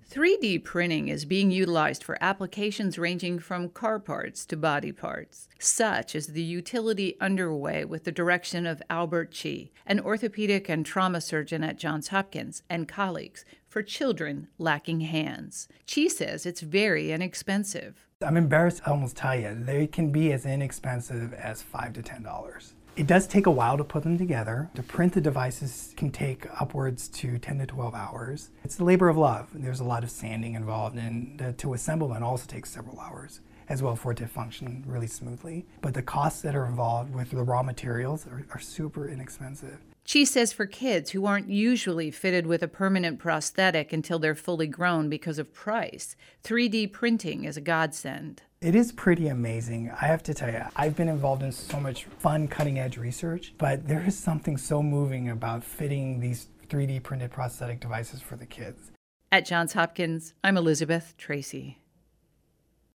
3D printing is being utilized for applications ranging from car parts to body parts. Such is the utility underway with the direction of Albert Chi, an orthopedic and trauma surgeon at Johns Hopkins, and colleagues for children lacking hands. Chi says it's very inexpensive. I'm embarrassed to almost tell you, they can be as inexpensive as $5 to $10. It does take a while to put them together. To print the devices can take upwards to 10 to 12 hours. It's the labor of love. There's a lot of sanding involved, and to assemble them also takes several hours as well for it to function really smoothly. But the costs that are involved with the raw materials are super inexpensive. Chi says for kids who aren't usually fitted with a permanent prosthetic until they're fully grown because of price, 3D printing is a godsend. It is pretty amazing. I have to tell you, I've been involved in so much fun cutting-edge research, but there is something so moving about fitting these 3D printed prosthetic devices for the kids. At Johns Hopkins, I'm Elizabeth Tracy.